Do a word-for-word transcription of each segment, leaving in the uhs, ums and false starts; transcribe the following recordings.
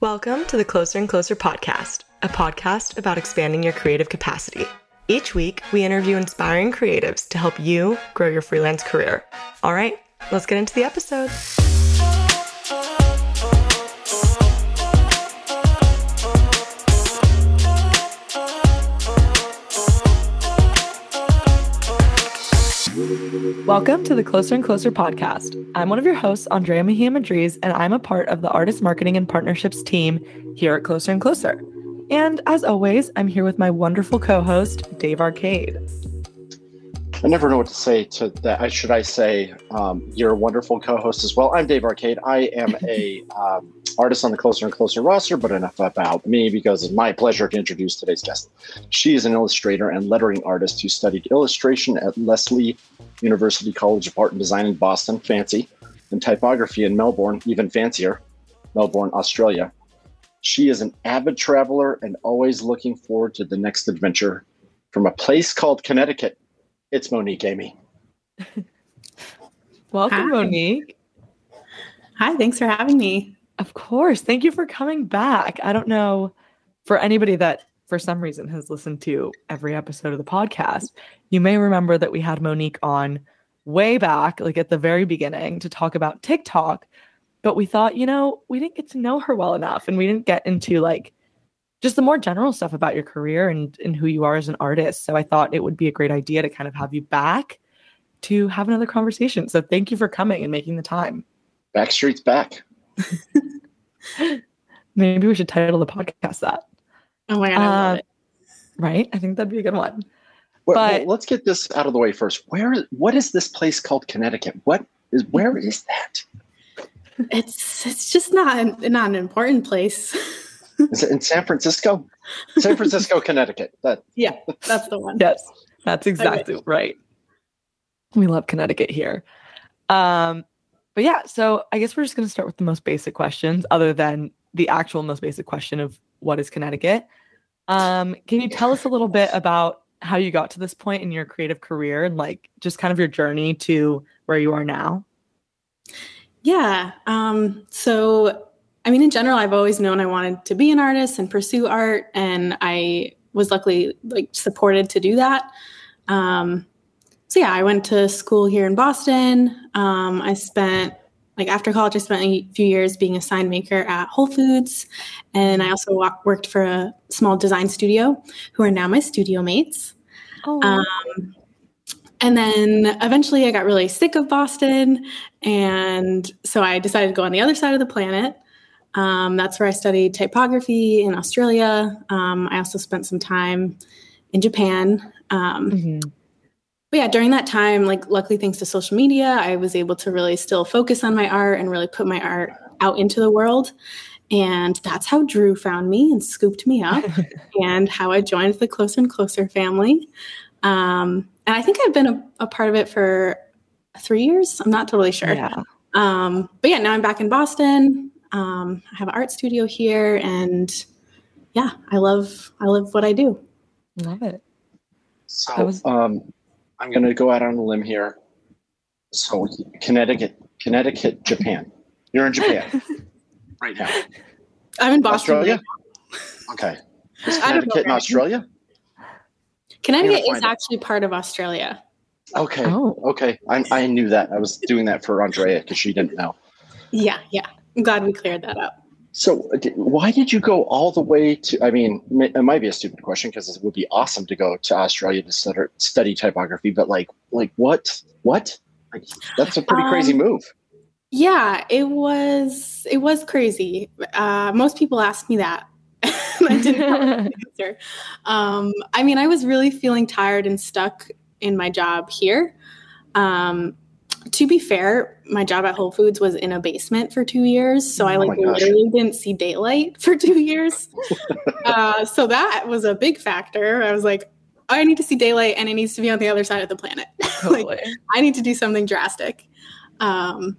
Welcome to the Closer and Closer podcast, a podcast about expanding your creative capacity. Each week, we interview inspiring creatives to help you grow your freelance career. All right, let's get into the episode. Welcome to the Closer and Closer podcast. I'm one of your hosts, Andrea Mejia Madriz, and I'm a part of the Artist Marketing and Partnerships team here at Closer and Closer. And as always, I'm here with my wonderful co-host, Dave Arcade. I never know what to say to that. Should I say um, you're a wonderful co-host as well? I'm Dave Arcade. I am a um, artist on the Closer and Closer roster, but enough about me because it's my pleasure to introduce today's guest. She is an illustrator and lettering artist who studied illustration at Lesley University College of Art and Design in Boston, fancy, and typography in Melbourne, even fancier, Melbourne, Australia. She is an avid traveler and always looking forward to the next adventure. From a place called Connecticut, it's Monique Amy. Welcome, Hi. Monique. Hi, thanks for having me. Of course. Thank you for coming back. I don't know, for anybody that for some reason has listened to every episode of the podcast, you may remember that we had Monique on way back, like at the very beginning, to talk about TikTok. But we thought, you know, we didn't get to know her well enough, and we didn't get into like just the more general stuff about your career and, and who you are as an artist. So I thought it would be a great idea to kind of have you back to have another conversation. So thank you for coming and making the time. Backstreet's back. Maybe we should title the podcast that. Oh my God, I love Uh, it. Right? I think that'd be a good one. Well, But- well, let's get this out of the way first. Where? What is this place called Connecticut? What is? Where is that? It's it's just not not an important place. Is it in San Francisco? San Francisco, Connecticut. That Yeah, that's the one. Yes, that's exactly wish. right. We love Connecticut here. Um, but yeah, so I guess we're just going to start with the most basic questions, other than the actual most basic question of what is Connecticut. Um, can you tell us a little bit about how you got to this point in your creative career and like just kind of your journey to where you are now? Yeah. Um, so, I mean, in general, I've always known I wanted to be an artist and pursue art, and I was luckily like supported to do that. Um, so yeah, I went to school here in Boston. Um, I spent like after college, I spent a few years being a sign maker at Whole Foods, and I also wa- worked for a small design studio, who are now my studio mates. Oh, Um, and then eventually I got really sick of Boston. And so I decided to go on the other side of the planet. Um, that's where I studied typography in Australia. Um, I also spent some time in Japan. Um, mm-hmm. but yeah, during that time, like luckily thanks to social media, I was able to really still focus on my art and really put my art out into the world. And that's how Drew found me and scooped me up and how I joined the Closer and Closer family. Um, and I think I've been a, a part of it for three years. I'm not totally sure. Yeah. Um, but yeah, now I'm back in Boston. Um, I have an art studio here, and yeah, I love, I love what I do. Love it. So That was- um, I'm going to go out on a limb here. So Connecticut, Connecticut, Japan. You're in Japan right now. I'm in Boston. Australia? right now. Okay. Is I don't know, Connecticut in right? Australia? Connecticut I'm gonna is find it. actually part of Australia. Okay. Oh. Okay. I, I knew that. I was doing that for Andrea because she didn't know. Yeah. Yeah. I'm glad we cleared that up. So uh, di- why did you go all the way to, I mean, ma- it might be a stupid question because it would be awesome to go to Australia to study, study typography, but like, like what, what? Like, that's a pretty crazy Um, move. Yeah, it was it was crazy. Uh, most people ask me that. I didn't have an answer. Um, I mean, I was really feeling tired and stuck in my job here. Um, to be fair, my job at Whole Foods was in a basement for two years, so I Oh like my gosh. literally didn't see daylight for two years. uh, so that was a big factor. I was like, I need to see daylight, and it needs to be on the other side of the planet. Like, Totally. I need to do something drastic. Um,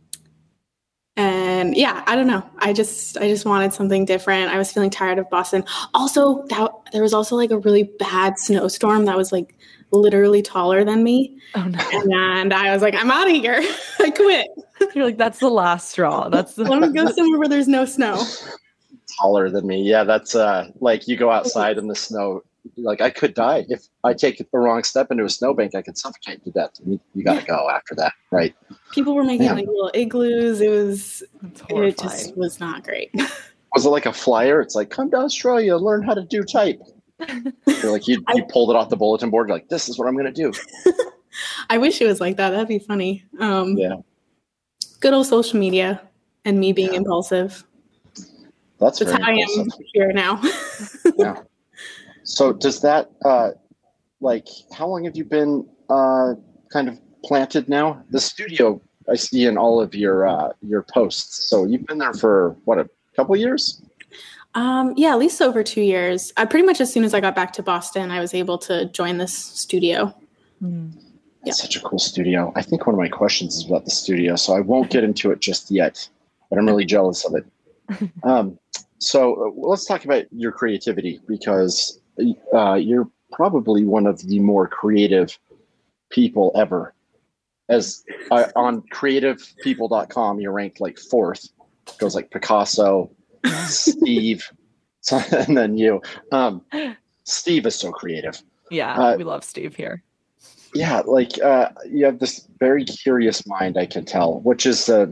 and yeah, I don't know. I just, I just wanted something different. I was feeling tired of Boston. Also, that, there was also like a really bad snowstorm that was like literally taller than me. Oh no. And I was like, I'm out of here. I quit. You're like, that's the last straw. That's the Let me go somewhere where there's no snow. taller than me. Yeah, that's uh, like you go outside in the snow. Like I could die if I take the wrong step into a snowbank. I could suffocate to death. You, you got to go after that, right? People were making Yeah. like little igloos. It was, That's it horrifying. just was not great. Was it like a flyer? It's like, come to Australia, learn how to do type. You're like, you, you pulled it off the bulletin board. You're like, this is what I'm going to do. I wish it was like that. That'd be funny. Um, Yeah. Good old social media and me being Yeah. impulsive. That's, That's very how I impressive. am here now. Yeah. So does that, uh, like, how long have you been uh, kind of planted now? The studio I see in all of your uh, your posts. So you've been there for, what, a couple years? Um, yeah, at least over two years. I pretty much as soon as I got back to Boston, I was able to join this studio. Mm. It's such a cool studio. I think one of my questions is about the studio, so I won't get into it just yet, but I'm really jealous of it. Um, so uh, let's talk about your creativity, because uh, you're probably one of the more creative people ever. As uh, on creative people dot com, you're ranked like fourth. It goes like Picasso, Steve, and then you. Um, Steve is so creative. Yeah, Uh, we love Steve here. Yeah, like uh, you have this very curious mind, I can tell, which is uh,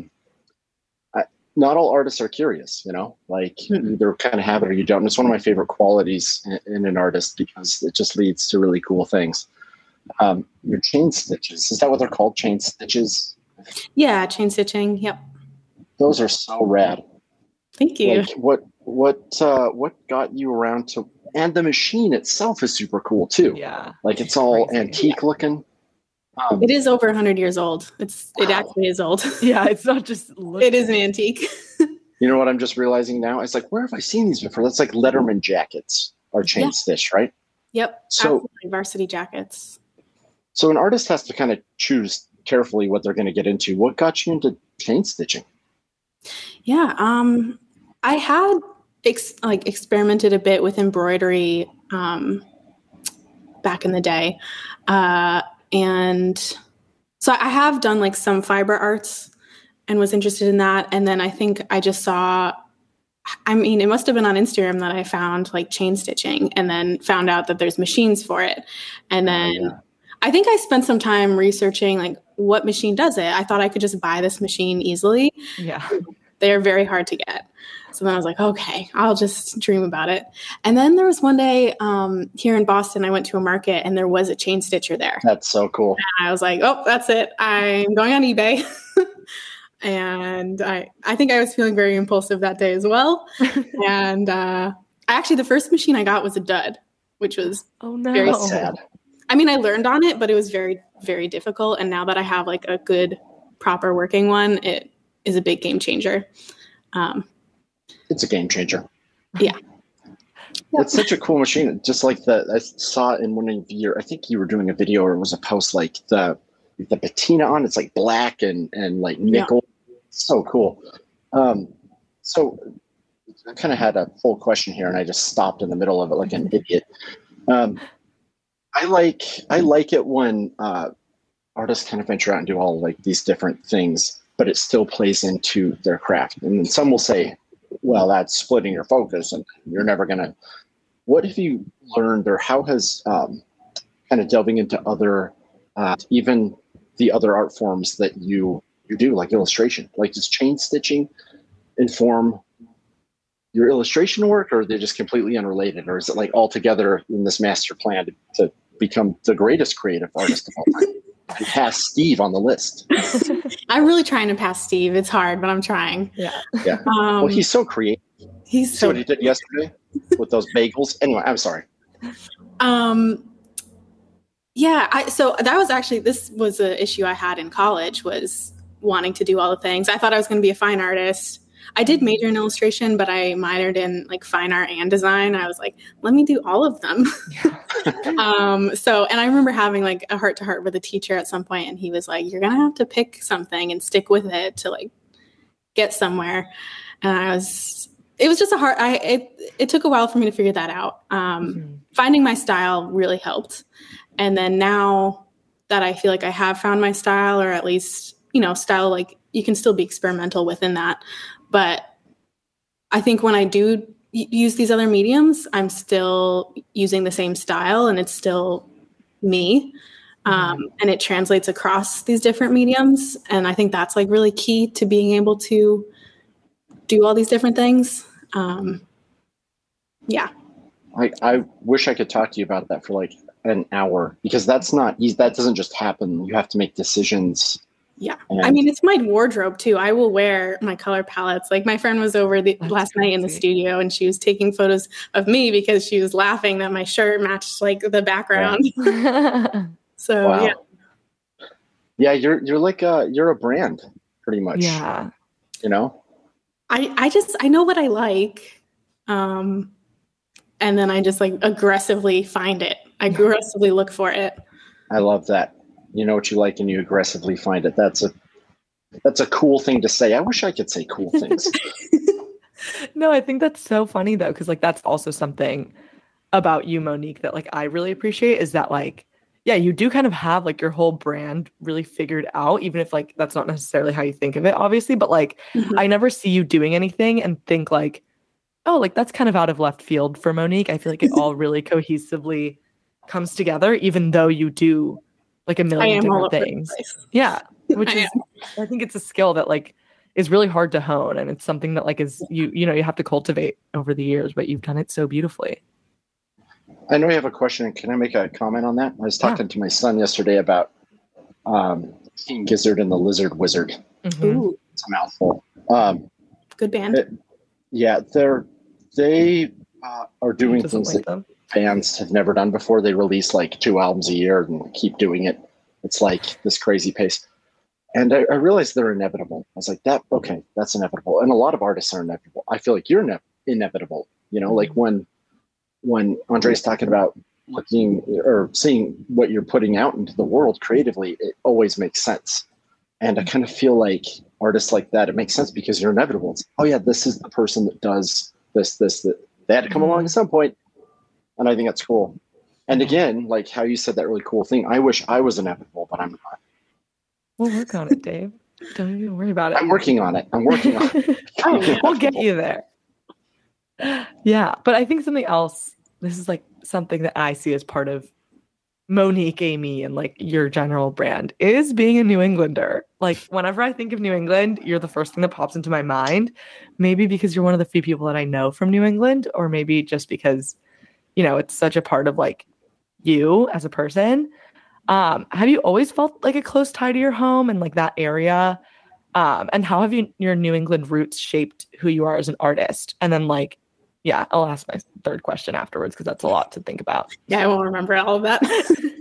I, not all artists are curious, you know, like Mm-hmm. you either kind of have it or you don't. And it's one of my favorite qualities in, in an artist because it just leads to really cool things. Um, your chain stitches, is that what they're called? Chain stitches? Yeah, chain stitching. Yep. Those are so rad. Thank you. Like what, what, uh, what got you around to, and the machine itself is super cool too. Yeah. Like it's all Crazy. antique looking. Um, It is over one hundred years old. It's It Wow. actually is old. Yeah, it's not just look- It is an antique. You know what I'm just realizing now? It's like, where have I seen these before? That's like Letterman jackets are chain Yeah. stitch, right? Yep. So- Absolutely. Varsity jackets. So an artist has to kind of choose carefully what they're going to get into. What got you into chain stitching? Yeah. Um, I had ex- like experimented a bit with embroidery um, back in the day. Uh, and so I have done like some fiber arts and was interested in that. And then I think I just saw, I mean, it must have been on Instagram that I found like chain stitching and then found out that there's machines for it. And then Oh, yeah. I think I spent some time researching like what machine does it. I thought I could just buy this machine easily. Yeah. They're very hard to get. So then I was like, okay, I'll just dream about it. And then there was one day um, here in Boston, I went to a market and there was a chain stitcher there. That's so cool. And I was like, oh, that's it. I'm going on eBay. And I, I think I was feeling very impulsive that day as well. And uh, actually, the first machine I got was a dud, which was, Oh no. Very That's sad. I mean, I learned on it, but it was very, very difficult. And now that I have like a good, proper working one, it is a big game changer. Um, It's a game changer. Yeah. It's such a cool machine. Just like the, I saw in one of your, I think you were doing a video or it was a post, like the, the patina on it's like black and, and like nickel. So cool. Um, so I kind of had a full question here and I just stopped in the middle of it like an idiot. Um, I like, I like it when, uh, artists kind of venture out and do all like these different things, but it still plays into their craft. And then some will say, well, that's splitting your focus and you're never going to, what have you learned or how has um, kind of delving into other, uh, even the other art forms that you, you do, like illustration, like does chain stitching inform your illustration work, or are they just completely unrelated? Or is it like all together in this master plan to, to become the greatest creative artist of all time? And pass Steve on the list. I'm really trying to pass Steve. It's hard, but I'm trying. Yeah. Yeah. Um, Well, he's so creative. he's See so what he did yesterday with those bagels? Anyway, I'm sorry. Um, yeah, I, so that was actually, this was an issue I had in college, was wanting to do all the things. I thought I was going to be a fine artist. I did major in illustration, but I minored in like fine art and design. I was like, let me do all of them. um, so, and I remember having like a heart to heart with a teacher at some point, and he was like, you're going to have to pick something and stick with it to like get somewhere. And I was, it was just a hard, I, it, it took a while for me to figure that out. Um, Mhm. Finding my style really helped. And then now that I feel like I have found my style, or at least, you know, style, like you can still be experimental within that. But I think when I do use these other mediums, I'm still using the same style and it's still me. Um, and it translates across these different mediums. And I think that's like really key to being able to do all these different things. Um, yeah. I, I wish I could talk to you about that for like an hour, because that's not easy. That doesn't just happen. You have to make decisions. Yeah. And I mean, it's my wardrobe too. I will wear my color palettes. Like my friend was over the That's last crazy. night in the studio and she was taking photos of me because she was laughing that my shirt matched like the background. So wow. yeah. Yeah, you're you're like a you're a brand, pretty much. Yeah. You know? I, I just, I know what I like. Um, and then I just like aggressively find it. I aggressively look for it. I love that. You know what you like and you aggressively find it. That's a that's a cool thing to say. I wish I could say cool things. No, I think that's so funny though, because like that's also something about you, Monique, that like I really appreciate is that like, yeah, you do kind of have like your whole brand really figured out, even if like that's not necessarily how you think of it, obviously. But like Mhm. I never see you doing anything and think like, oh, like that's kind of out of left field for Monique. I feel like it all really cohesively comes together, even though you do like a I million am all different over things. the place. Yeah. Which I is I think it's a skill that like is really hard to hone, and it's something that like is you you know you have to cultivate over the years, but you've done it so beautifully. I know you have a question. Can I make a comment on that? I was talking Yeah. to my son yesterday about um, King Gizzard and the Lizard Wizard. Mhm. Ooh, It's a mouthful. Um, good band. it- yeah, they're they uh, are doing Doesn't things like that them. bands have never done before. They release like two albums a year and keep doing it. It's like this crazy pace. And I, I realized they're inevitable. I was like, that, okay, that's inevitable. And a lot of artists are inevitable. I feel like you're ne- inevitable. You know, like when when Andre's talking about looking or seeing what you're putting out into the world creatively, it always makes sense. And I kind of feel like artists like that, it makes sense because you're inevitable. It's, oh yeah, this is the person that does this, this, that. They had to come along at some point. And I think that's cool. And again, like how you said that really cool thing, I wish I was inevitable, but I'm not. We'll work on it, Dave. Don't even worry about it. I'm working on it. I'm working on it. Oh, we'll get you there. Yeah, but I think something else, this is like something that I see as part of Monique, Amy, and like your general brand is being a New Englander. Like whenever I think of New England, you're the first thing that pops into my mind. Maybe because you're one of the few people that I know from New England, or maybe just because, you know, it's such a part of like you as a person. Um, have you always felt like a close tie to your home and like that area? Um, and how have you, your New England roots shaped who you are as an artist? And then like, yeah, I'll ask my third question afterwards because that's a lot to think about. Yeah, I won't remember all of that.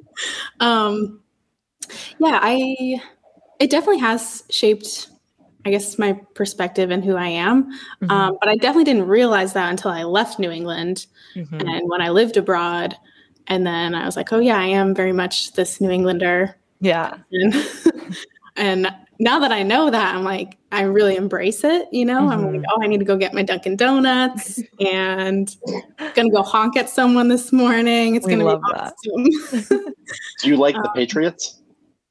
um, yeah, I it definitely has shaped, I guess, my perspective and who I am. Mhm. Um, but I definitely didn't realize that until I left New England Mhm. and when I lived abroad. And then I was like, oh yeah, I am very much this New Englander. Yeah. And, and now that I know that, I'm like, I really embrace it. You know, I'm like, Mhm. oh, I need to go get my Dunkin' Donuts and gonna go honk at someone this morning. It's We gonna love be that. awesome. Do you like the Um, Patriots?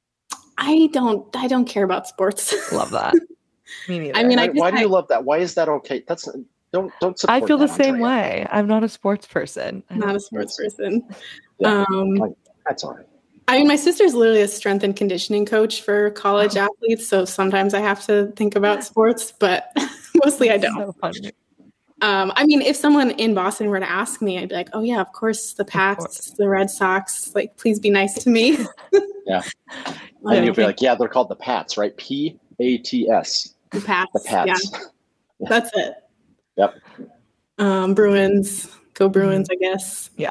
I don't, I don't care about sports. Love that. Me neither. I mean, Why, I just- why do you I- love that? Why is that okay? That's don't don't I support feel the that, same Andrea. way. I'm not a sports person. I Not don't- a sports person. Yeah. Um, Like, that's all right. I mean, my sister's literally a strength and conditioning coach for college athletes, so sometimes I have to think about sports, but mostly I That's don't. So funny. Um, I mean, if someone in Boston were to ask me, I'd be like, "Oh yeah, of course, the Pats, course. the Red Sox. Like, please be nice to me." Yeah. Um, And you'll be like, yeah, they're called the Pats, right? P A T S. the Pats. The Pats. Yeah, that's it. Yep. Um, Bruins, go Bruins, I guess. Yeah.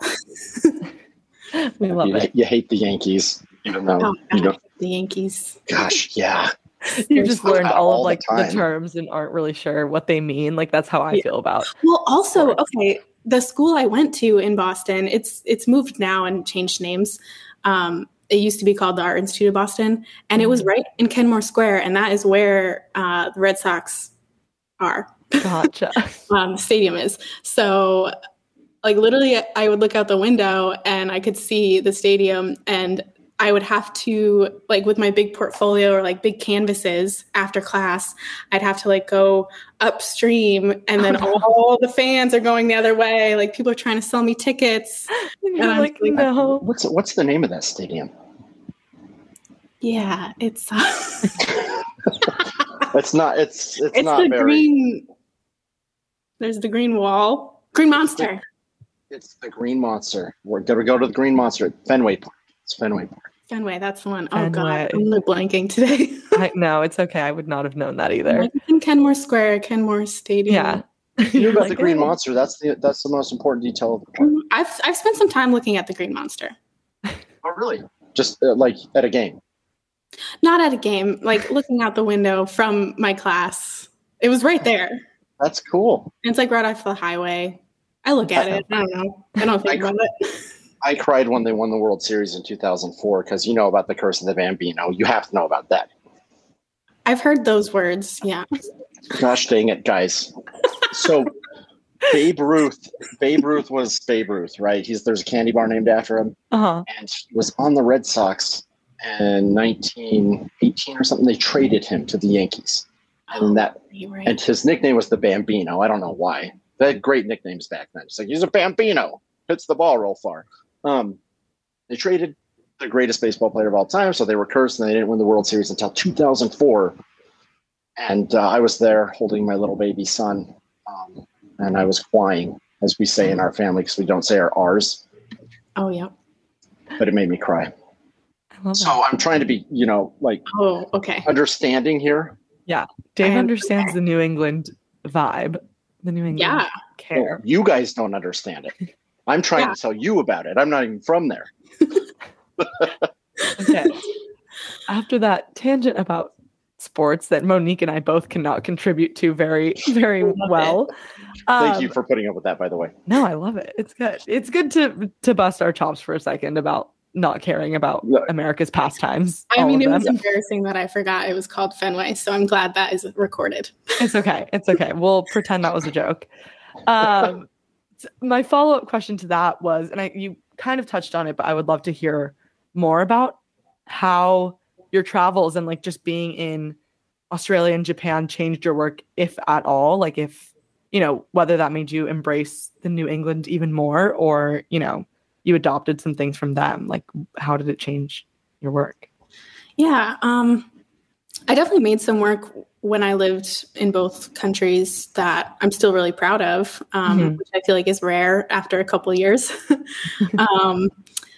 We love You, it. you hate the Yankees, even though Oh, you God, know. the Yankees. Gosh, yeah. You just There's- learned all all of the like the, time. terms and aren't really sure what they mean. Like that's how I Yeah. feel about. Well, also, Sports. okay, the school I went to in Boston, it's it's moved now and changed names. Um, it used to be called the Art Institute of Boston, and it was right in Kenmore Square, and that is where uh, the Red Sox are. Gotcha. Um, the stadium is. So, like literally, I would look out the window and I could see the stadium, and I would have to, like with my big portfolio or like big canvases after class, I'd have to like go upstream and then Oh, no. all the fans are going the other way. Like people are trying to sell me tickets. And And I'm like, like, no. What's what's the name of that stadium? Yeah, it's uh, It's not. It's it's, it's not the very. green. There's the green wall, Green Monster. It's the Green Monster. We're gonna go to the Green Monster at Fenway Park. It's Fenway Park. Fenway, that's the one. Oh Fenway. god, I'm really blanking today. I, no, it's okay. I would not have known that I'm either. like, it's in Kenmore Square, Kenmore Stadium. Yeah. You know about Like, the Green oh. Monster? That's the that's the most important detail of the park. I've I've spent some time looking at the Green Monster. Oh, really? Just uh, like at a game. Not at a game, like looking out the window from my class. It was right there. That's cool. And it's like right off the highway. I look at it. I don't know. I don't think I- about it. I cried when they won the World Series in two thousand four because you know about the curse of the Bambino. You have to know about that. I've heard those words. Yeah. Gosh dang it, guys. So Babe Ruth, Babe Ruth was Babe Ruth, right? He's there's a candy bar named after him, Uh-huh. and he was on the Red Sox in nineteen eighteen or something. They traded him to the Yankees, and that You're right. and his nickname was the Bambino. I don't know why. They had great nicknames back then. It's like he's a Bambino, hits the ball real far. Um, they traded the greatest baseball player of all time, so they were cursed, and they didn't win the World Series until two thousand four. And uh, I was there holding my little baby son, um, and I was crying, as we say in our family, because we don't say our R's, Oh yeah. but it made me cry. I love So that. I'm trying to be, you know, like Oh, okay. understanding here. Dave I understands the New England vibe, the New England Yeah. care. You guys don't understand it. I'm trying Yeah. to tell you about it. I'm not even from there. Okay. After that tangent about sports that Monique and I both cannot contribute to very, very well. Thank um, you for putting up with that, by the way. No, I love it. It's good. It's good to to bust our chops for a second about not caring about Yeah. America's pastimes. I all mean, of it was them. embarrassing that I forgot it was called Fenway, so I'm glad that is recorded. It's okay. It's okay. We'll pretend that was a joke. Um, s- my follow up question to that was, and I you kind of touched on it, but I would love to hear more about how your travels and like just being in Australia and Japan changed your work, if at all. Like if you know whether that made you embrace the New England even more, or you know you adopted some things from them. Like how did it change your work? Yeah, um, I definitely made some work when I lived in both countries that I'm still really proud of, um, Mhm. which I feel like is rare after a couple years. um,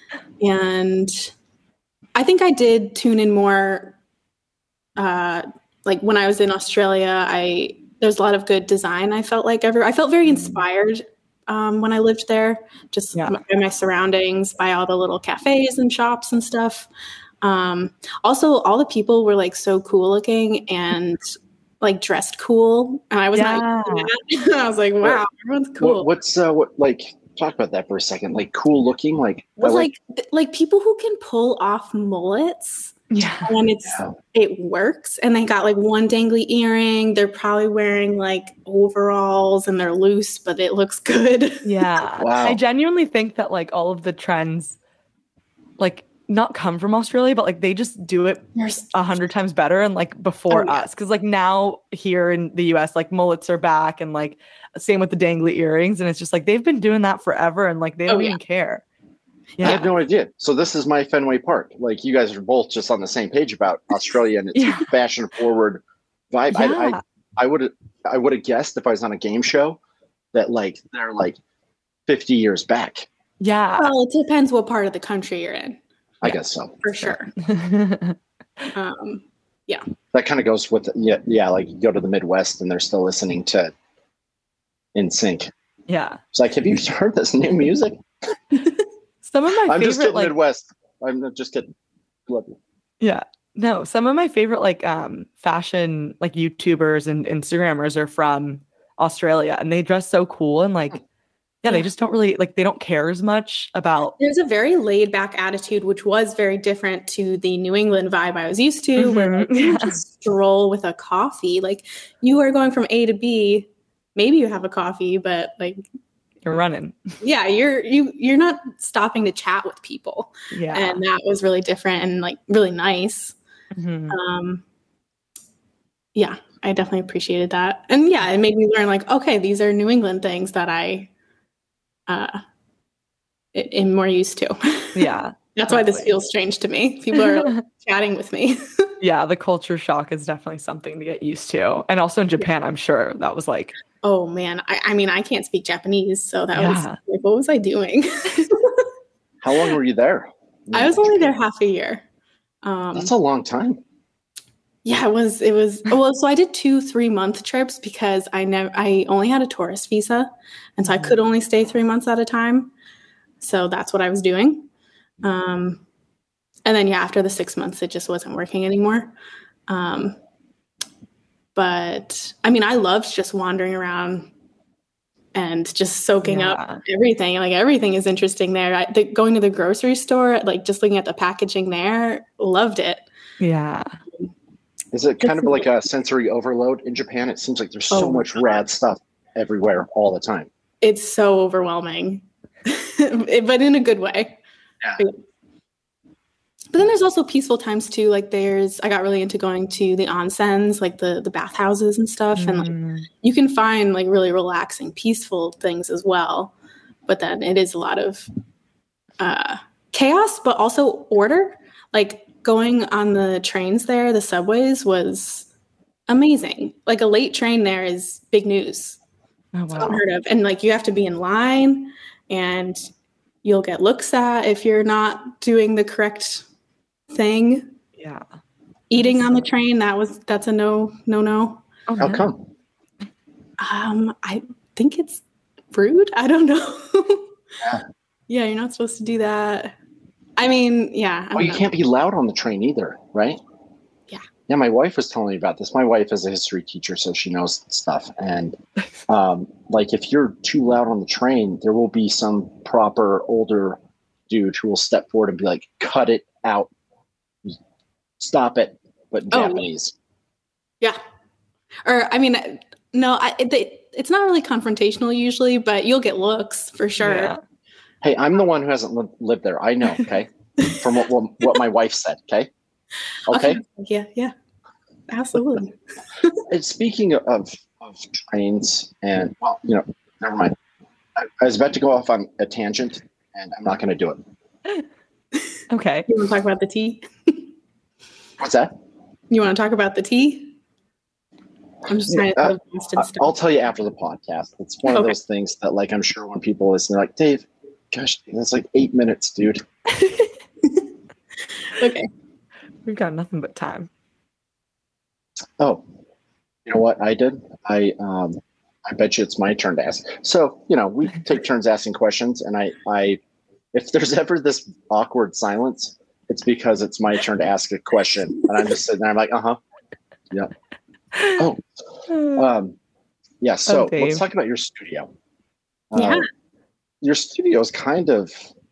and I think I did tune in more. Uh, like when I was in Australia, I there's a lot of good design. I felt like every I felt very inspired um, when I lived there, just Yeah. by my surroundings, by all the little cafes and shops and stuff. Um, also, all the people were like so cool looking and like dressed cool, and I was Yeah. not. Used to that. I was like, wow, everyone's cool. What, what's uh, what like? Talk about that for a second. Like cool looking, like Well, I like th- like people who can pull off mullets Yeah. and it's Yeah. it works, and they got like one dangly earring. They're probably wearing like overalls and they're loose, but it looks good. Yeah. Wow. I genuinely think that like all of the trends like not come from Australia, but like they just do it There's- a hundred times better and like before Oh, yeah. us. Cause like now here in the U S, like mullets are back and like same with the dangly earrings. And it's just like they've been doing that forever and like they don't Oh, yeah. even care. I Yeah. had no idea. So this is my Fenway Park. Like you guys are both just on the same page about Australia and its Yeah. fashion forward vibe. Yeah. I, I I would I would have guessed if I was on a game show that like they're like fifty years back. Yeah. Well, it depends what part of the country you're in, I guess so. for sure. Um, That kind of goes with yeah yeah. Like you go to the Midwest and they're still listening to In Sync. yeah. It's like, have you heard this new music? Some of my I'm just favorite kidding, like Midwest. I'm just kidding. Love you. yeah. No, some of my favorite like um fashion like YouTubers and Instagrammers are from Australia and they dress so cool and like yeah, they Yeah. just don't really like they don't care as much about there's a very laid back attitude, which was very different to the New England vibe I was used to, where Mhm. like, you Yeah. just stroll with a coffee. Like you are going from A to B. Maybe you have a coffee, but like You're running. Yeah, you're you you're not stopping to chat with people. Yeah. And that was really different and like really nice. Mm-hmm. Um yeah, I definitely appreciated that. And yeah, it made me learn like, okay, these are New England things that I uh am more used to. Yeah. That's why this feels strange to me. People are like, chatting with me. Yeah, the culture shock is definitely something to get used to. And also in Japan, I'm sure that was like, oh man, I, I mean, I can't speak Japanese, so that Yeah. was like, what was I doing? How long were you there? I was only there half a year. Um, That's a long time. yeah, it was. It was well. So I did two three month trips because I never. I only had a tourist visa, and so I could only stay three months at a time. So that's what I was doing. Um, and then yeah, after the six months, it just wasn't working anymore. Um, but I mean, I loved just wandering around and just soaking Yeah. up everything. Like everything is interesting there. I, the, going to the grocery store, like just looking at the packaging there, loved it. yeah. Is it kind of like a sensory overload in Japan? It seems like there's so Oh, much rad stuff everywhere all the time. It's so overwhelming, but in a good way. Yeah. But then there's also peaceful times too. Like there's, I got really into going to the onsens, like the the bathhouses and stuff, and like Mm. you can find like really relaxing, peaceful things as well. But then it is a lot of uh, chaos, but also order. Like going on the trains there, the subways was amazing. Like a late train there is big news. Oh, It's wow. unheard of. And like you have to be in line and you'll get looks at if you're not doing the correct thing. Yeah. Eating on the train, that was that's a no no no. Oh, How no. come? Um, I think it's rude. I don't know. Yeah. Yeah, you're not supposed to do that. I mean, yeah. I Oh, don't you know. can't be loud on the train either, right? Yeah. Yeah, my wife was telling me about this. My wife is a history teacher, so she knows stuff. And um, like, if you're too loud on the train, there will be some proper older dude who will step forward and be like, "Cut it out, stop it," but in Oh. Japanese. Yeah. Or I mean, no, I, it, it's not really confrontational usually, but you'll get looks for sure. Yeah. Hey, I'm the one who hasn't li- lived there. I know, okay? From what, what what my wife said, okay? Okay. Yeah, yeah. Absolutely. And speaking of, of trains, and well, you know, never mind. I, I was about to go off on a tangent, and I'm not going to do it. Okay. You want to talk about the tea? What's that? You want to talk about the tea? I'm just trying to Uh, think of Boston I- stuff. I'll tell you after the podcast. It's one of Okay. those things that, like, I'm sure when people listen, they're like, "Dave, gosh, that's like eight minutes, dude." Okay. We've got nothing but time. Oh, you know what I did? I um, I bet you it's my turn to ask. So, you know, we take turns asking questions, and I, I, if there's ever this awkward silence, it's because it's my turn to ask a question, and I'm just sitting there. I'm like, uh huh, yeah. Oh, um, yeah. So Oh, Dave. let's talk about your studio. Yeah. Uh, your studio is kind of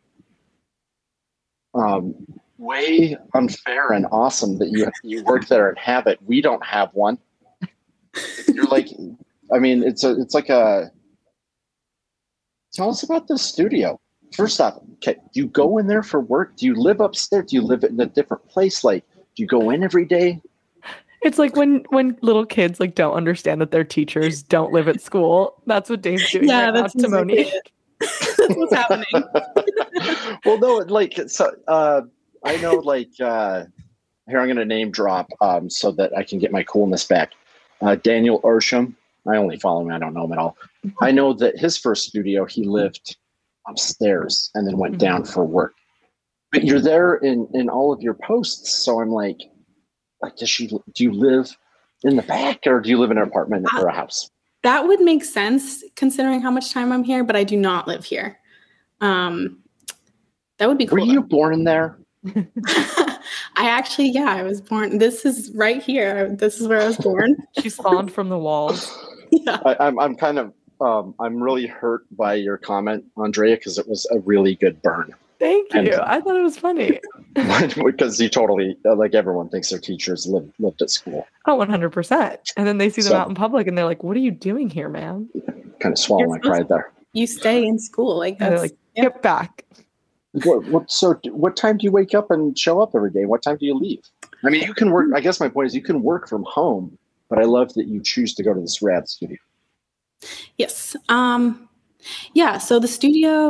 um, way unfair and awesome that you you work there and have it. We don't have one. You're like, I mean, it's a, it's like a. Tell us about the studio. First off, okay, do you go in there for work? Do you live upstairs? Do you live in a different place? Like, do you go in every day? It's like when when little kids like don't understand that their teachers don't live at school. That's what Dave's doing Yeah, right now that's to exactly Monique. it. That's what's happening. Well, no, like, so uh, I know, like, uh, here I'm going to name drop um, so that I can get my coolness back. Uh, Daniel Ursham. I only follow him. I don't know him at all. I know that his first studio, he lived upstairs and then went down for work. But you're there in, in all of your posts. So I'm like, like, does she, do you live in the back or do you live in an apartment or a house? That would make sense considering how much time I'm here, but I do not live here. Um, that would be cool. Were you born in there? I actually, yeah, I was born. This is right here. This is where I was born. She spawned from the walls. Yeah. I, I'm, I'm kind of, um, I'm really hurt by your comment, Andrea, because it was a really good burn. Thank And- you. I thought it was funny. Because you totally, uh, like, everyone thinks their teachers lived, lived at school. Oh, one hundred percent. And then they see them So- out in public and they're like, what are you doing here, man? Kind of swallow You're my supposed- pride there. you stay in school. Like And they're that's like, yeah. get back. What, what, so what time do you wake up and show up every day? What time do you leave? I mean, you can work, I guess my point is you can work from home, but I love that you choose to go to this rad studio. Yes. Um, yeah. So the studio,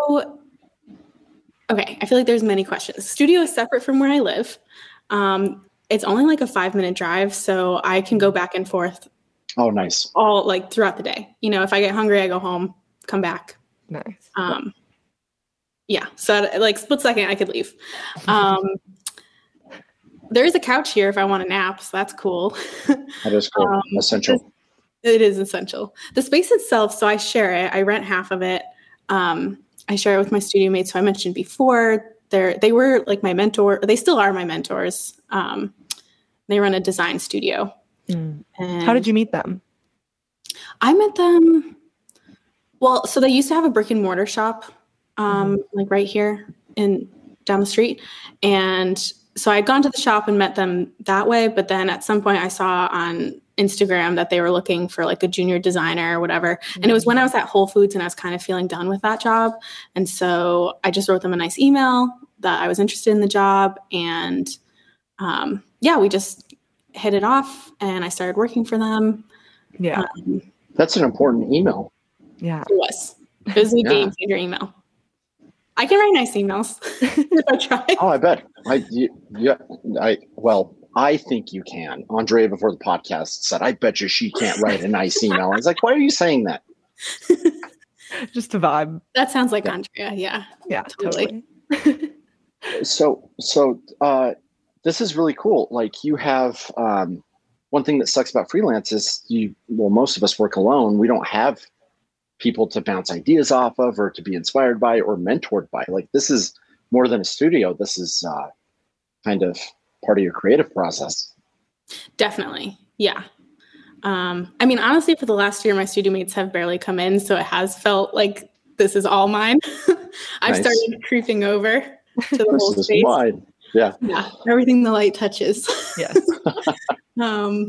okay. I feel like there's many questions. The studio is separate from where I live. Um, it's only like a five minute drive. So I can go back and forth. Oh, nice. All like throughout the day. You know, if I get hungry, I go home, come back. Nice. Um, yeah. So like split second, I could leave. Um, there is a couch here if I want a nap. So that's cool. That is cool. Um, essential. It is essential. The space itself, so I share it. I rent half of it. Um, I share it with my studio mates. So I mentioned before, they're, they were like my mentor. They still are my mentors. Um, they run a design studio. Mm. How did you meet them? I met them. Well, so they used to have a brick and mortar shop, um, mm-hmm. like right here in down the street. And so I'd gone to the shop and met them that way. But then at some point I saw on Instagram that they were looking for like a junior designer or whatever. Mm-hmm. And it was when I was at Whole Foods and I was kind of feeling done with that job. And so I just wrote them a nice email that I was interested in the job. And um, yeah, we just hit it off and I started working for them. Yeah. Um, That's an important email. Yeah. It was. It was a yeah. game changer email. I can write nice emails if I try. Oh, I bet. I, yeah, I, well, I think you can. Andrea, before the podcast, said, I bet you she can't write a nice email. I was like, why are you saying that? Just a vibe. That sounds like yeah. Andrea. Yeah. Yeah, totally. totally. so, so, uh, this is really cool. Like you have, um, one thing that sucks about freelance is you, well, most of us work alone. We don't have people to bounce ideas off of or to be inspired by or mentored by. Like this is more than a studio. This is uh, kind of part of your creative process. Definitely. Yeah. Um, I mean, honestly, for the last year, my studio mates have barely come in. So it has felt like this is all mine. I've nice. started creeping over to the this whole is space. Mine. Yeah. Yeah. Everything the light touches. Yes. um,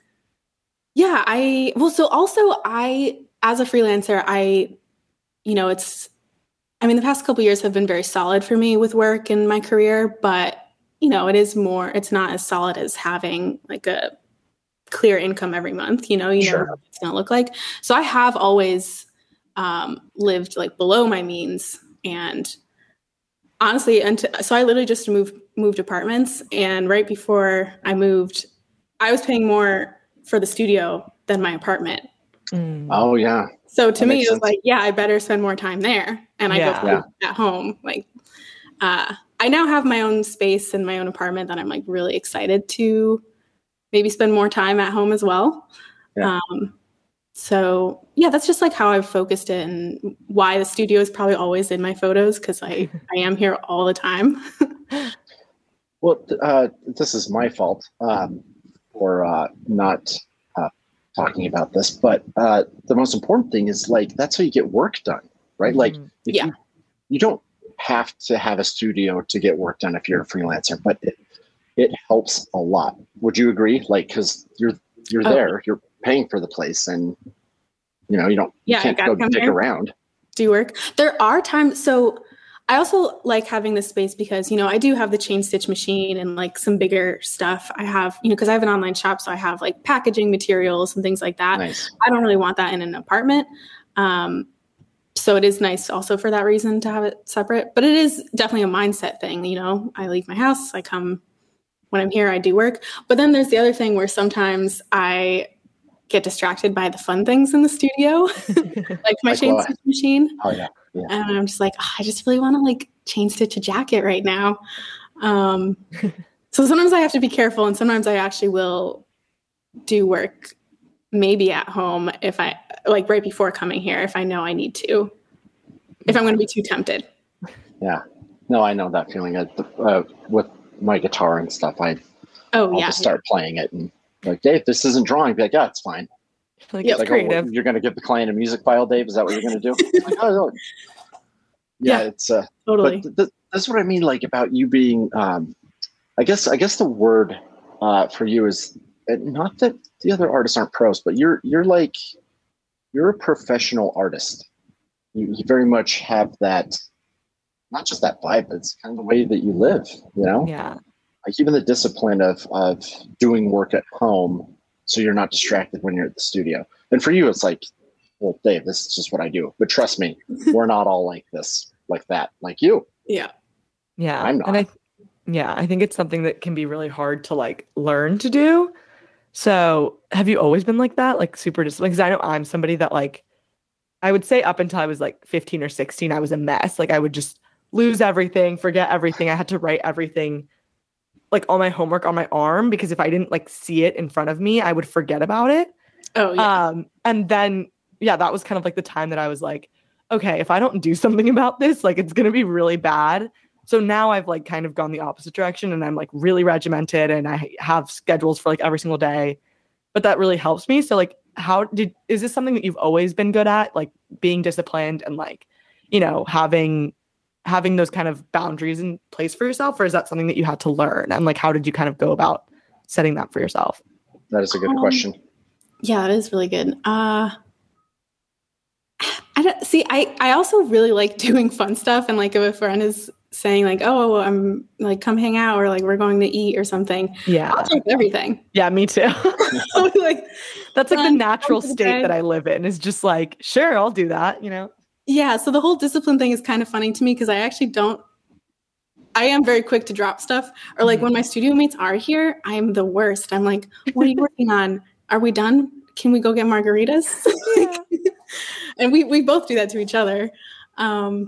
yeah, I, well, so also I, as a freelancer, I, you know, it's, I mean, the past couple of years have been very solid for me with work and my career, but, you know, it is more, it's not as solid as having like a clear income every month, you know, you sure. know what it's going to look like. So I have always um, lived like below my means. And honestly, and to, so I literally just moved, moved apartments. And right before I moved, I was paying more for the studio than my apartment. Mm. Oh yeah. So to that me, it was sense. like, yeah, I better spend more time there. And I yeah. go yeah. at home. Like, uh, I now have my own space and my own apartment that I'm like really excited to maybe spend more time at home as well. Yeah. Um, so yeah, that's just like how I've focused it and why the studio is probably always in my photos. Cause I, I am here all the time. Well, uh, this is my fault um, for uh, not uh, talking about this, but uh, the most important thing is like, that's how you get work done, right? Mm-hmm. Like if yeah. you, you don't have to have a studio to get work done if you're a freelancer, but it, it helps a lot. Would you agree? Like, cause you're, you're oh. there, you're paying for the place and you know, you don't, yeah, you can't go dick around. Do work. There are times. So I also like having this space because, you know, I do have the chain stitch machine and like some bigger stuff. I have, you know, cause I have an online shop. So I have like packaging materials and things like that. Nice. I don't really want that in an apartment. Um, So it is nice also for that reason to have it separate, but it is definitely a mindset thing. You know, I leave my house, I come when I'm here, I do work. But then there's the other thing where sometimes I get distracted by the fun things in the studio, like my like chain what? stitch machine. Oh yeah. yeah. And I'm just like, oh, I just really want to like chain stitch a jacket right now. Um, so sometimes I have to be careful and sometimes I actually will do work maybe at home if I like right before coming here, if I know I need to, if I'm going to be too tempted. Yeah, no, I know that feeling uh, with my guitar and stuff. I, oh I'll yeah, just start yeah. playing it and like, Dave, this isn't drawing. Be like, yeah, it's fine. Like, yep, like creative. Oh, you're going to give the client a music file, Dave? Is that what you're going to do? Like, oh, no. Yeah, yeah, it's uh, totally. But th- th- that's what I mean. Like about you being, um, I guess, I guess the word uh, for you is not that the other artists aren't pros, but you're you're like you're a professional artist. you, you very much have that, not just that vibe, but it's kind of the way that you live, you know? Yeah. Like even the discipline of, of doing work at home so you're not distracted when you're at the studio. And for you, it's like, well, Dave, this is just what I do. But trust me, we're not all like this, like that, like you. Yeah. Yeah. I'm not. And I, yeah, I think it's something that can be really hard to like learn to do. So have you always been like that? Like super disciplined? Because I know I'm somebody that like, I would say up until I was like fifteen or sixteen, I was a mess. Like I would just lose everything, forget everything. I had to write everything, like all my homework on my arm, because if I didn't like see it in front of me, I would forget about it. Oh, yeah. Um, and then, yeah, that was kind of like the time that I was like, okay, if I don't do something about this, like it's going to be really bad. So now I've like kind of gone the opposite direction and I'm like really regimented and I have schedules for like every single day, but that really helps me. So like, how did, is this something that you've always been good at? Like being disciplined and like, you know, having, having those kind of boundaries in place for yourself? Or is that something that you had to learn? And like, how did you kind of go about setting that for yourself? That is a good Um, question. Yeah, that is really good. Uh, I don't see. I I also really like doing fun stuff, and like if a friend is saying like, "Oh, I'm like come hang out," or like we're going to eat or something, Yeah, I'll take everything. yeah, me too. I'll be like, That's like the Fun, natural fun state today. that I live in. Is just like, sure, I'll do that. You know? yeah. So the whole discipline thing is kind of funny to me because I actually don't. I am very quick to drop stuff, or like Mhm. when my studio mates are here, I am the worst. I'm like, "What are you working on? Are we done? Can we go get margaritas?" Yeah. And we we both do that to each other. Um,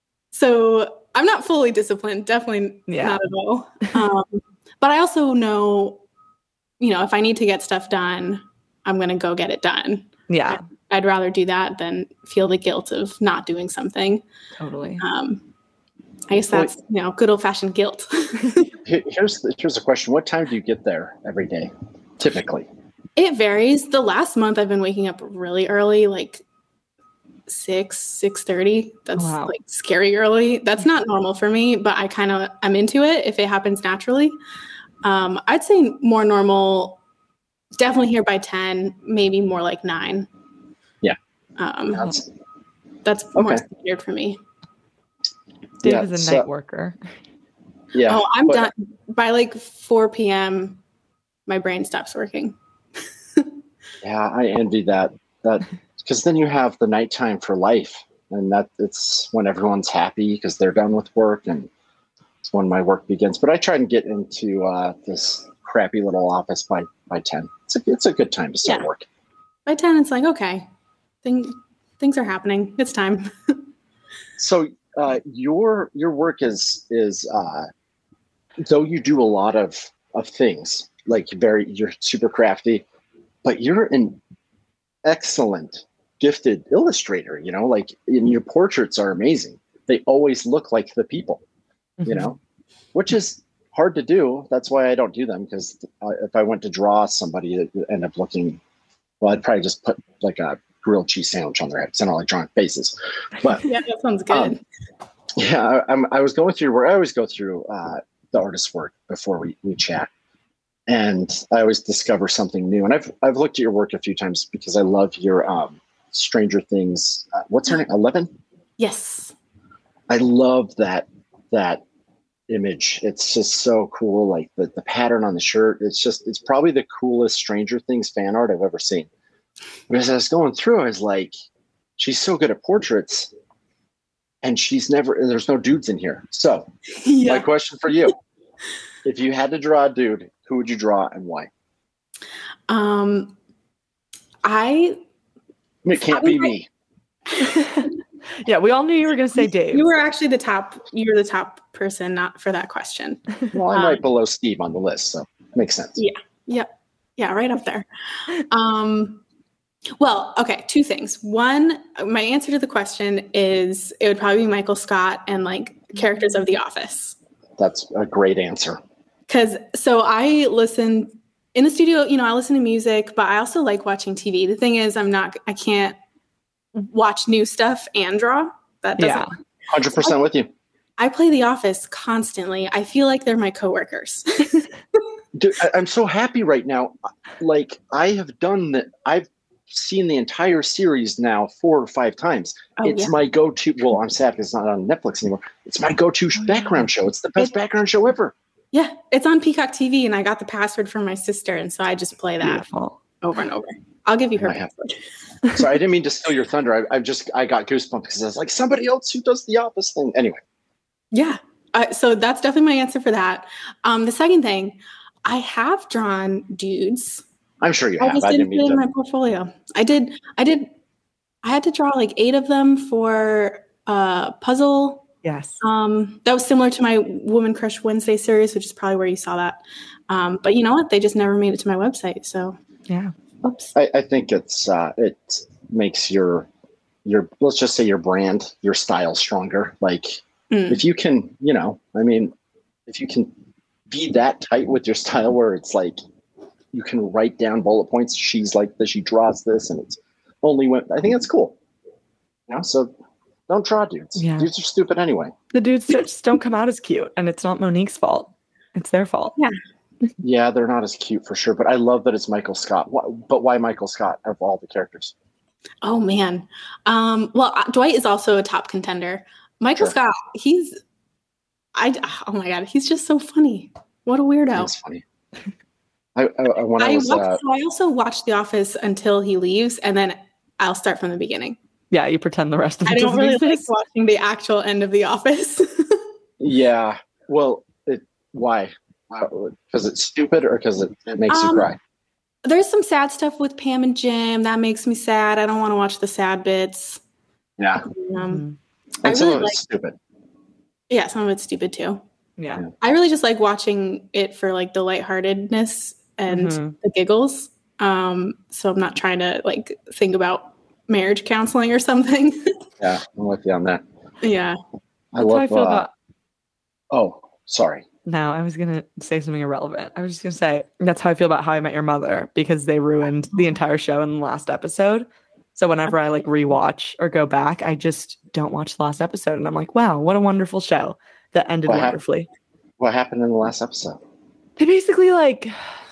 so I'm not fully disciplined, definitely Yeah. not at all. Um, but I also know, you know, if I need to get stuff done, I'm going to go get it done. Yeah, I'd rather do that than feel the guilt of not doing something. totally. Um, I guess that's, you know, good old fashioned guilt. Here- Here's the, here's a question. What time do you get there every day, typically? It varies. The last month I've been waking up really early, like six, six thirty. That's Wow. like scary early. That's not normal for me, but I kind of I'm into it if it happens naturally. Um, I'd say more normal, definitely here by ten, maybe more like nine. Yeah. Um, That's, that's more Okay. standard for me. Dave yeah, is a so- night worker. yeah. oh, I'm but- done by like four p.m. My brain stops working. Yeah, I envy that. That because then you have the nighttime for life, and that it's when everyone's happy because they're done with work, and it's when my work begins. But I try and get into uh, this crappy little office by by ten. It's a it's a good time to start Yeah. work. By ten, it's like okay, thing, things are happening. It's time. So uh, your your work is is uh, though you do a lot of of things like very you're super crafty, but you're an excellent gifted illustrator. You know, like and your portraits are amazing. They always look like the people. You know, which is hard to do. That's why I don't do them because uh, if I went to draw somebody, it would end up looking. Well, I'd probably just put like a grilled cheese sandwich on their head. It's not like drawing faces, but Yeah, that sounds good. Um, yeah, I, I'm, I was going through where I always go through uh, the artist's work before we, we chat. And I always discover something new. And I've, I've looked at your work a few times because I love your um, Stranger Things. Uh, what's her name? Eleven? Yes. I love that, that image. It's just so cool. Like the, the pattern on the shirt. It's just, it's probably the coolest Stranger Things fan art I've ever seen. But as I was going through, I was like, she's so good at portraits. And she's never, there's no dudes in here. So my Yeah. question for you, if you had to draw a dude, who would you draw and why? Um, I And it can't be me. Yeah, we all knew you were going to say Dave. you were actually the top. You were the top person, not for that question. Well, I'm Um, right below Steve on the list, so it makes sense. Yeah. Yep. Yeah, right up there. Um, well, okay, two things. One, my answer to the question is it would probably be Michael Scott and like characters of The Office. That's a great answer. Because so I listen in the studio, you know, I listen to music, but I also like watching T V. The thing is, I'm not, I can't watch new stuff and draw. That doesn't Yeah. work. one hundred percent with you. I play The Office constantly. I feel like they're my coworkers. Dude, I, I'm so happy right now. Like I have done that. I've seen the entire series now four or five times. Oh, it's yeah. my go-to. Well, I'm sad because it's not on Netflix anymore. It's my go-to Oh, background show. It's the best background show ever. Yeah, it's on Peacock T V, and I got the password from my sister, and so I just play that Beautiful. over and over. I'll give you her I have- password. So I didn't mean to steal your thunder. I, I just I got goosebumps because I was like, somebody else who does the Office thing. Anyway, Yeah, uh, so that's definitely my answer for that. Um, the second thing, I have drawn dudes. I'm sure you I have. just I didn't didn't put it mean in to. my portfolio. I did. I did. I had to draw like eight of them for a puzzle. Yes. Um, that was similar to my Woman Crush Wednesday series, which is probably where you saw that. Um, but you know what? They just never made it to my website. So, Yeah. oops. I, I think it's uh, it makes your your let's just say your brand, your style stronger. Like Mm. if you can, you know, I mean, if you can be that tight with your style where it's like you can write down bullet points. She's like this. She draws this, and it's only when I think it's cool. You know, so don't draw dudes. Yeah. Dudes are stupid anyway. The dudes just don't come out as cute, and it's not Monique's fault. It's their fault. Yeah. Yeah, they're not as cute for sure, but I love that it's Michael Scott. Why, but why Michael Scott of all the characters? Oh man. Um, well, uh, Dwight is also a top contender. Michael Sure. Scott, he's, I, oh my God, he's just so funny. What a weirdo. That's funny. I, I when I, I, was watched, uh, so I also watch The Office until he leaves, and then I'll start from the beginning. Yeah, you pretend the rest of it I don't doesn't really like exist. watching the actual end of The Office. yeah, well, it, why? Because it's stupid, or because it, it makes you Um, cry? There's some sad stuff with Pam and Jim that makes me sad. I don't want to watch the sad bits. Yeah, Um, Mhm. I and some really of like, it's stupid. yeah, some of it's stupid too. Yeah. I really just like watching it for like the lightheartedness and Mhm. the giggles. Um, so I'm not trying to like think about marriage counseling or something. Yeah, I'm with you on that. Yeah. I That's love. how I feel uh, about. oh, sorry. No, I was gonna say something irrelevant. I was just gonna say that's how I feel about How I Met Your Mother, because they ruined the entire show in the last episode. So whenever I like rewatch or go back, I just don't watch the last episode, and I'm like, wow, what a wonderful show that ended What hap- wonderfully. What happened in the last episode? They basically like,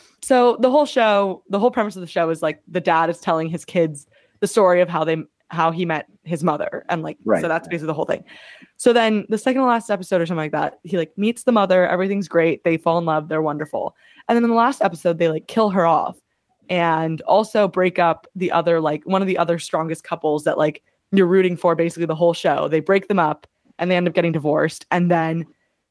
so the whole show, the whole premise of the show is like the dad is telling his kids the story of how they how he met his mother, and like Right. so that's basically the whole thing. So then the second to last episode or something like that, he like meets the mother, everything's great, they fall in love, they're wonderful, and then in the last episode they like kill her off and also break up the other like one of the other strongest couples that like you're rooting for basically the whole show. They break them up and they end up getting divorced, and then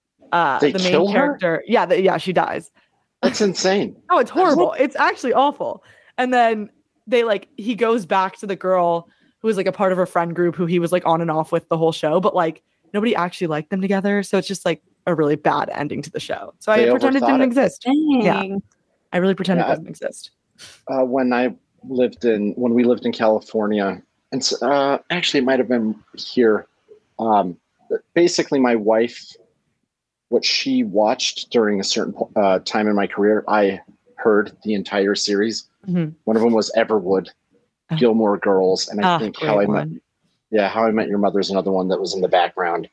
uh They the main kill her? character, yeah, the, yeah, she dies. That's insane. Oh, it's horrible. It's actually awful. And then they like he goes back to the girl who was like a part of her friend group who he was like on and off with the whole show, but like nobody actually liked them together. So it's just like a really bad ending to the show. So They I pretend it overthought didn't it. exist. Dang. I really pretend Yeah, it doesn't exist. Uh, when I lived in when we lived in California, and s- uh, actually it might have been here. Um, basically, my wife, what she watched during a certain po- uh, time in my career, I heard the entire series. Mhm. One of them was Everwood, Oh. Gilmore Girls, and I Ah, think great How I Met. one. Yeah, How I Met Your Mother is another one that was in the background.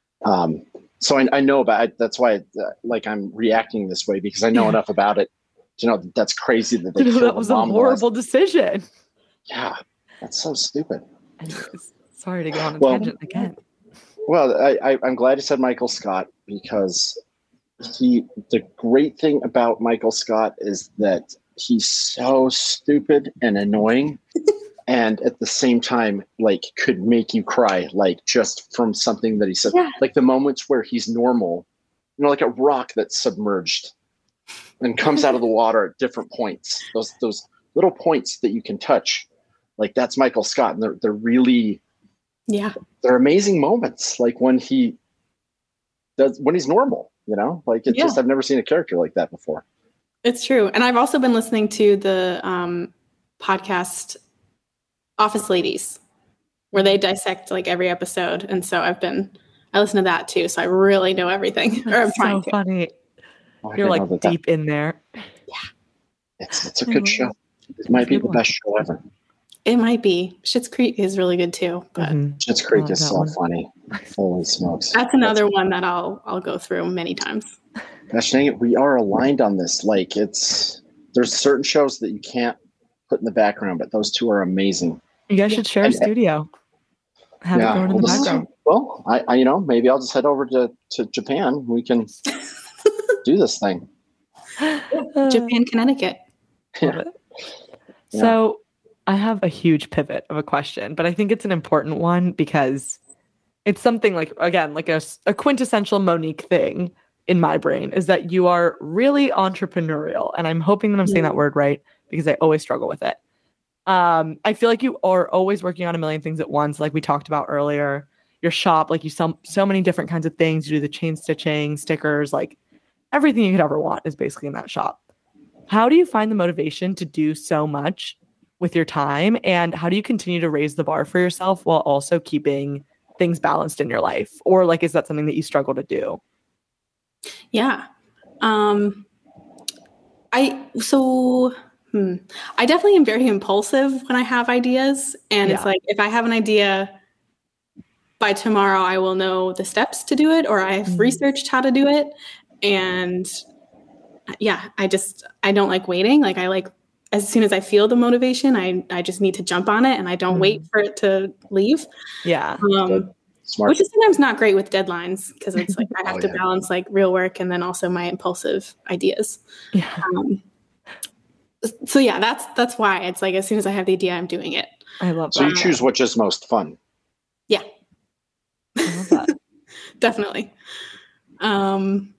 Um, so I, I know about it. That's why, uh, like, I'm reacting this way because I know Yeah. enough about it. To know that that's crazy that they Dude, killed that was the a mom. horrible decision. Yeah, that's so stupid. Anyways, sorry to go on a Well- tangent again. Well, I, I, I'm glad you said Michael Scott because he. The great thing about Michael Scott is that he's so stupid and annoying, and at the same time, like, could make you cry, like just from something that he said. Yeah. Like the moments where he's normal, you know, like a rock that's submerged and comes out of the water at different points. Those those little points that you can touch, like that's Michael Scott, and they're they're really. Yeah. They're amazing moments, like when he does when he's normal, you know, like it's Yeah. just I've never seen a character like that before. It's true. And I've also been listening to the um, podcast Office Ladies, where they dissect like every episode. And so I've been, I listen to that too. So I really know everything. Or I'm That's trying so to. funny. Oh, I You're didn't like know that that- deep in there. it's it's a good show. It might be Good the one. best show ever. It might be. Schitt's Creek is really good too. But Mhm. Schitt's Creek like is that so one. funny. Holy smokes! that's another one that I'll I'll go through many times. Gosh dang it, we are aligned on this. Like it's there's certain shows that you can't put in the background, but those two are amazing. You guys should share a And- studio. Have yeah, it going in well, the this is- background. well, I, I, you know, maybe I'll just head over to, to Japan. We can do this thing. Japan, Connecticut. Love it. So I have a huge pivot of a question, but I think it's an important one because it's something like, again, like a, s- a quintessential Monique thing in my brain is that you are really entrepreneurial. And I'm hoping that I'm saying that word right because I always struggle with it. Um, I feel like you are always working on a million things at once, like we talked about earlier. Your shop, like you sell so many different kinds of things. You do the chain stitching, stickers, like everything you could ever want is basically in that shop. How do you find the motivation to do so much with your time? And how do you continue to raise the bar for yourself while also keeping things balanced in your life? Or like, is that something that you struggle to do? Yeah. Um, I, so, hmm, I definitely am very impulsive when I have ideas. And it's Yeah. like, if I have an idea by tomorrow, I will know the steps to do it, or I've Mhm. researched how to do it. And yeah, I just, I don't like waiting. Like I like, as soon as I feel the motivation, I, I just need to jump on it and I don't Mhm. wait for it to leave. Yeah. Um, Smart. which is sometimes not great with deadlines because it's like I have Oh, to yeah. balance like real work and then also my impulsive ideas. Yeah. Um, so yeah, that's that's why it's like as soon as I have the idea, I'm doing it. I love So that. you choose which is most fun. Yeah, I love that. definitely. Um,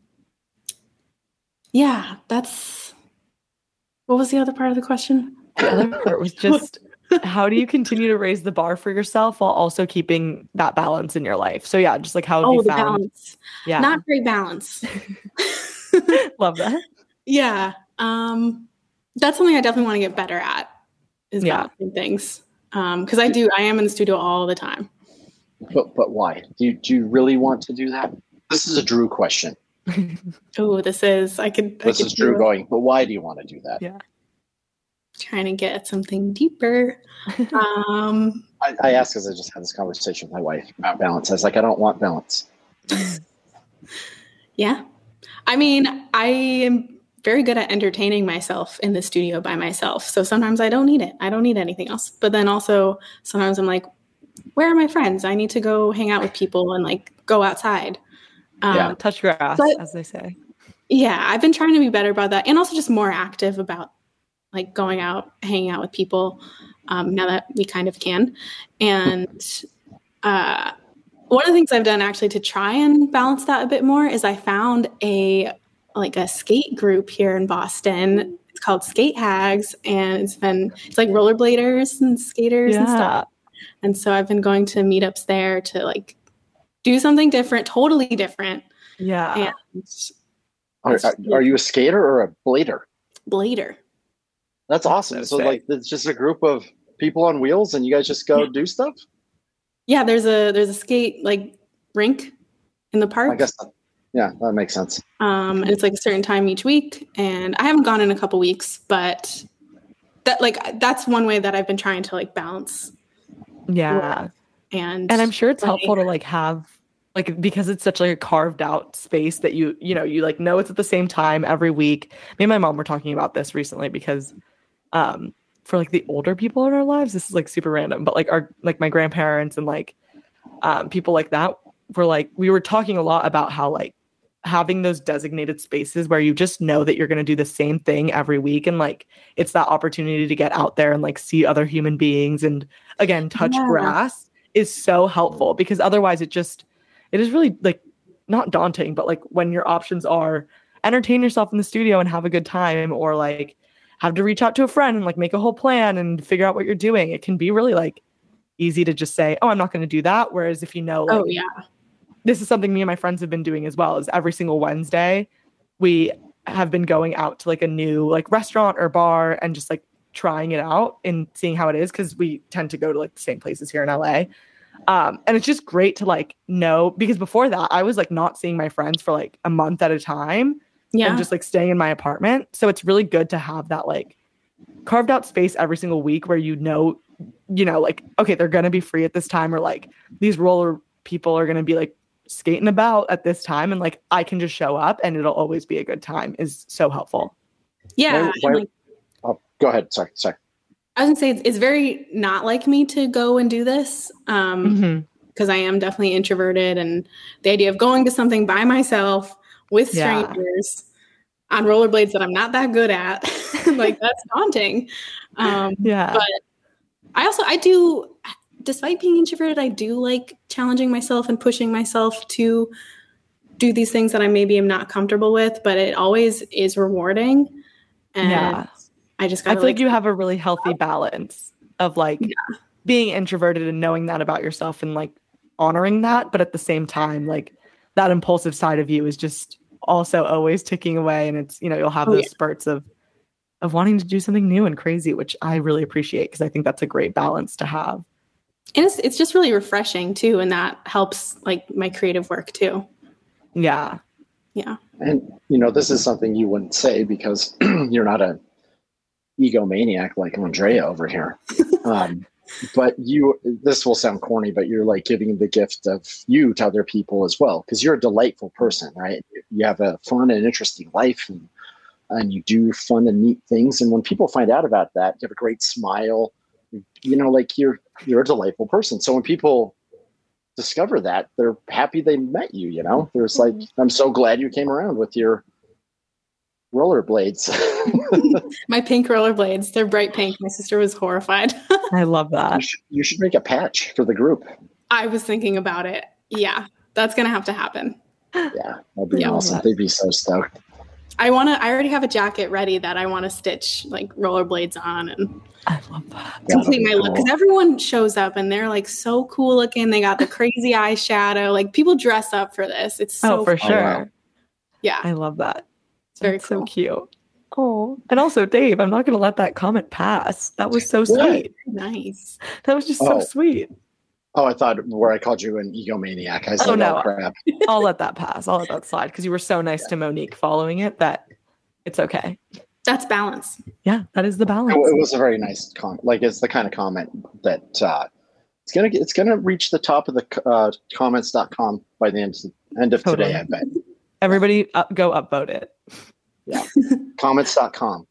yeah, that's. What was the other part of the question? The other part was just how do you continue to raise the bar for yourself while also keeping that balance in your life? So yeah, just like how have Oh, you the found? balance. Yeah, Not great balance. love that. Yeah. Um, that's something I definitely want to get better at is Yeah. balancing things. Um, because I do, I am in the studio all the time. But but why? Do you, do you really want to do that? This is a Drew question. Oh, this is, I could, I This could is Drew do- going, but why do you want to do that? Yeah. trying to get at something deeper. Um, I, I ask because I just had this conversation with my wife about balance. I was like, I don't want balance. yeah. I mean, I am very good at entertaining myself in the studio by myself. So sometimes I don't need it. I don't need anything else. But then also sometimes I'm like, where are my friends? I need to go hang out with people and like go outside. Um, Yeah. Touch grass, But- as they say. yeah, I've been trying to be better about that and also just more active about like going out, hanging out with people um, now that we kind of can. And uh, one of the things I've done actually to try and balance that a bit more is I found a like a skate group here in Boston. It's called Skate Hags, and it's been it's like rollerbladers and skaters and Yeah. stuff. And so I've been going to meetups there to like do something different, totally different. Yeah. And Are, are, are you a skater or a blader? blader. That's awesome. so So sick. like, it's just a group of people on wheels, and you guys just go do stuff. Yeah, there's a there's a skate like rink in the park. I guess. That, yeah, that makes sense. Um, and it's like a certain time each week. And I haven't gone in a couple weeks, but that like that's one way that I've been trying to like balance. Yeah. And And I'm sure it's like, helpful to like have like because it's such like a carved out space that you you know you like know it's at the same time every week. Me and my mom were talking about this recently because um for like the older people in our lives, this is like super random, but like our like my grandparents and like um people like that were like we were talking a lot about how like having those designated spaces where you just know that you're going to do the same thing every week and like it's that opportunity to get out there and like see other human beings and again touch Yeah. grass is so helpful because otherwise it just it is really like not daunting but like when your options are entertain yourself in the studio and have a good time or like have to reach out to a friend and like make a whole plan and figure out what you're doing, it can be really like easy to just say, oh, I'm not going to do that. Whereas if you know like oh yeah. this is something me and my friends have been doing as well is every single Wednesday we have been going out to like a new like restaurant or bar and just like trying it out and seeing how it is because we tend to go to like the same places here in L A. Um, and it's just great to like know because before that I was like not seeing my friends for like a month at a time Yeah. and just like staying in my apartment. So it's really good to have that like carved out space every single week where you know, you know, like, okay, they're going to be free at this time or like these roller people are going to be like skating about at this time and like I can just show up and it'll always be a good time is so helpful. yeah. Why- and, why- like, Oh, go ahead. Sorry, sorry. I was gonna say it's, it's very not like me to go and do this. Um, Mm-hmm. because I am definitely introverted, and the idea of going to something by myself with Yeah. strangers on rollerblades that I'm not that good at, like that's daunting. Um, Yeah. But I also, I do, despite being introverted, I do like challenging myself and pushing myself to do these things that I maybe am not comfortable with, but it always is rewarding. And Yeah. I just I gotta feel like like, you have a really healthy balance of like Yeah. being introverted and knowing that about yourself and like honoring that. But at the same time, like that impulsive side of you is just also always ticking away. And it's, you know, you'll have Oh, those yeah. spurts of, of wanting to do something new and crazy, which I really appreciate because I think that's a great balance to have. and it's, it's just really refreshing too. And that helps like my creative work too. Yeah. Yeah. And, you know, this is something you wouldn't say because you're not a egomaniac like Andrea over here. Um, but you, this will sound corny, but you're like giving the gift of you to other people as well. Cause you're a delightful person, right? You have a fun and interesting life and, and you do fun and neat things. And when people find out about that, you have a great smile, you know, like you're, you're a delightful person. So when people discover that, they're happy they met you, you know, there's like, I'm so glad you came around with your rollerblades. My pink rollerblades, they're bright pink. My sister was horrified. I love that. you, should, you should make a patch for the group. I was thinking about it. Yeah, that's going to have to happen. Yeah, that'd be Yeah. awesome. They'd be so stoked. I want to, I already have a jacket ready that I want to stitch like rollerblades on and I love that. Yeah, complete that'd my be look. cool. Because everyone shows up and they're like so cool looking. They got the crazy eyeshadow. Like people dress up for this. It's so Oh, for fun. sure. wow. Yeah. I love that. Very That's so cool. cute. Oh, and also Dave, I'm not going to let that comment pass. That was so What? sweet. Nice. That was just so Oh. sweet. Oh, I thought where I called you an egomaniac. I said, Oh, oh, no. crap. I'll let that pass. I'll let that slide because you were so nice to Monique following it that it's okay. That's balance. Yeah, that is the It, balance. it was a very nice comment. Like it's the kind of comment that uh, it's gonna get, it's gonna reach the top of the uh, comments dot com by the end of, end of Totally. today. I bet. Everybody up, go upvote it. comments dot com.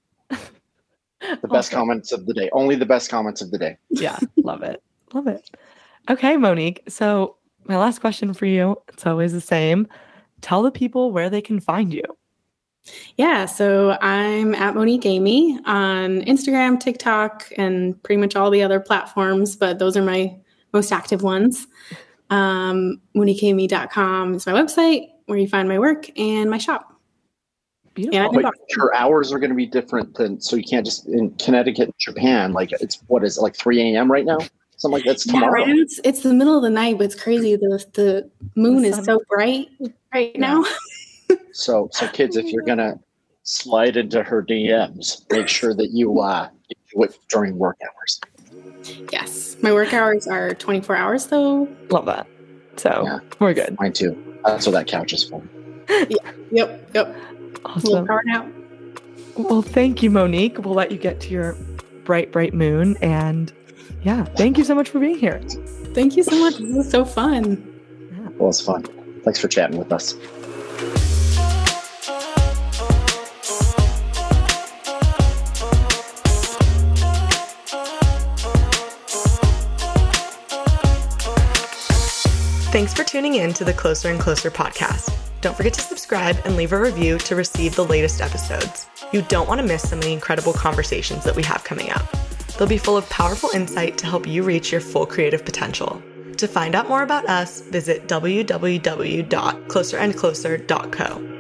The best Also- comments of the day. Only the best comments of the day. Yeah, love it. Love it. Okay, Monique. So my last question for you, it's always the same. Tell the people where they can find you. Yeah. So I'm at Monique Amy on Instagram, TikTok, and pretty much all the other platforms, but those are my most active ones. Um, Monique Amy dot com is my website where you find my work and my shop. Beautiful. Yeah, I think- But your hours are going to be different than, so you can't just, in Connecticut, Japan, like it's, what is it, like three a.m. right now? Something like that's Yeah, tomorrow. right now it's, it's the middle of the night, but it's crazy. The the moon The is sun. so bright right Yeah. now. So, so kids, if you're going to slide into her D Ms, make sure that you uh, do it during work hours. Yes. My work hours are twenty-four hours though. Love that. So Yeah. we're good. Mine too. That's what that couch is for. Yep. Yep. A little Awesome. power nap. Well, thank you, Monique. We'll let you get to your bright, bright moon. And yeah, thank you so much for being here. Thank you so much. This was so fun. Well, it's fun. Thanks for chatting with us. Thanks for tuning in to the Closer and Closer podcast. Don't forget to subscribe and leave a review to receive the latest episodes. You don't want to miss some of the incredible conversations that we have coming up. They'll be full of powerful insight to help you reach your full creative potential. To find out more about us, visit w w w dot closer and closer dot co.